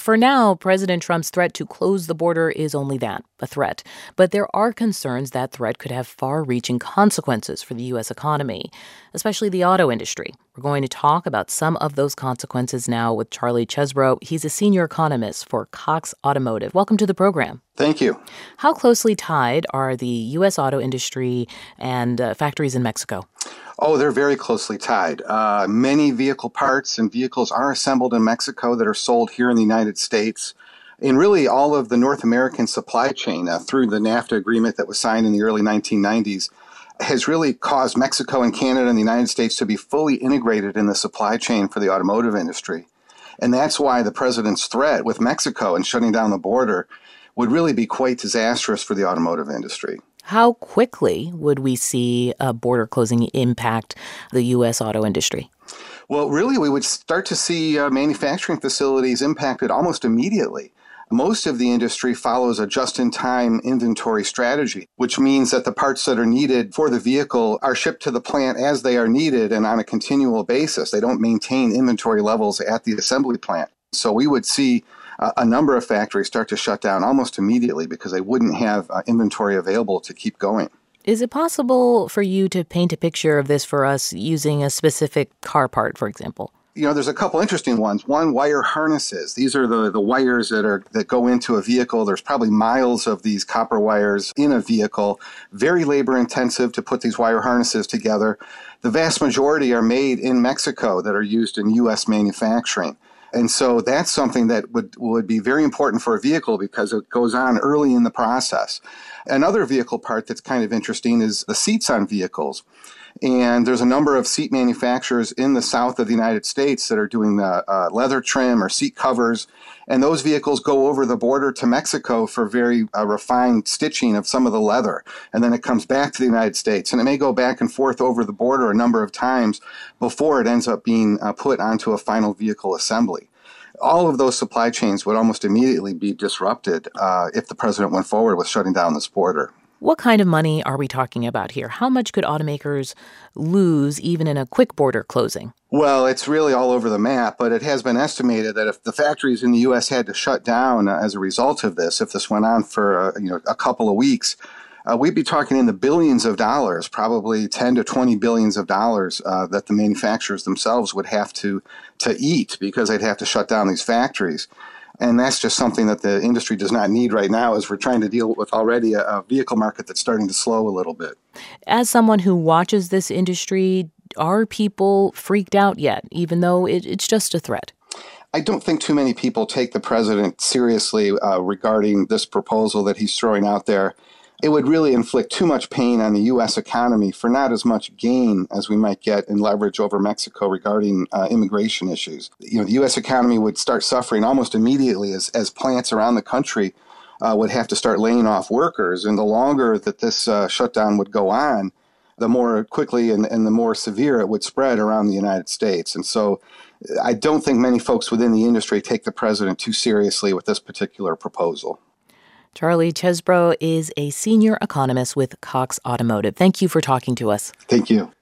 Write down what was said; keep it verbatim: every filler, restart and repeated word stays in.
For now, President Trump's threat to close the border is only that, a threat. But there are concerns that threat could have far-reaching consequences for the U S economy, especially the auto industry. We're going to talk about some of those consequences now with Charlie Chesbro. He's a senior economist for Cox Automotive. Welcome to the program. Thank you. How closely tied are the U S auto industry and uh, factories in Mexico? Oh, they're very closely tied. Uh, many vehicle parts and vehicles are assembled in Mexico that are sold here in the United States. And really, all of the North American supply chain uh, through the NAFTA agreement that was signed in the early nineteen nineties has really caused Mexico and Canada and the United States to be fully integrated in the supply chain for the automotive industry. And that's why the president's threat with Mexico and shutting down the border would really be quite disastrous for the automotive industry. How quickly would we see a border closing impact the U S auto industry? Well, really, we would start to see uh, manufacturing facilities impacted almost immediately. Most of the industry follows a just-in-time inventory strategy, which means that the parts that are needed for the vehicle are shipped to the plant as they are needed and on a continual basis. They don't maintain inventory levels at the assembly plant. So we would see uh, a number of factories start to shut down almost immediately because they wouldn't have uh, inventory available to keep going. Is it possible for you to paint a picture of this for us using a specific car part, for example? You know, there's a couple interesting ones. One, wire harnesses. These are the, the wires that are that go into a vehicle. There's probably miles of these copper wires in a vehicle. Very labor intensive to put these wire harnesses together. The vast majority are made in Mexico that are used in U S manufacturing. And so that's something that would, would be very important for a vehicle because it goes on early in the process. Another vehicle part that's kind of interesting is the seats on vehicles. And there's a number of seat manufacturers in the south of the United States that are doing the uh, leather trim or seat covers. And those vehicles go over the border to Mexico for very uh, refined stitching of some of the leather. And then it comes back to the United States. And it may go back and forth over the border a number of times before it ends up being uh, put onto a final vehicle assembly. All of those supply chains would almost immediately be disrupted uh, if the president went forward with shutting down this border. What kind of money are we talking about here? How much could automakers lose even in a quick border closing? Well, it's really all over the map, but it has been estimated that if the factories in the U S had to shut down uh, as a result of this, if this went on for uh, you know a couple of weeks, uh, we'd be talking in the billions of dollars, probably ten to twenty billions of dollars uh, that the manufacturers themselves would have to to eat because they'd have to shut down these factories. And that's just something that the industry does not need right now as we're trying to deal with already a, a vehicle market that's starting to slow a little bit. As someone who watches this industry, are people freaked out yet, even though it, it's just a threat? I don't think too many people take the president seriously uh, regarding this proposal that he's throwing out there. It would really inflict too much pain on the U S economy for not as much gain as we might get in leverage over Mexico regarding uh, immigration issues. You know, the U S economy would start suffering almost immediately as, as plants around the country uh, would have to start laying off workers. And the longer that this uh, shutdown would go on, the more quickly and, and the more severe it would spread around the United States. And so I don't think many folks within the industry take the president too seriously with this particular proposal. Charlie Chesbro is a senior economist with Cox Automotive. Thank you for talking to us. Thank you.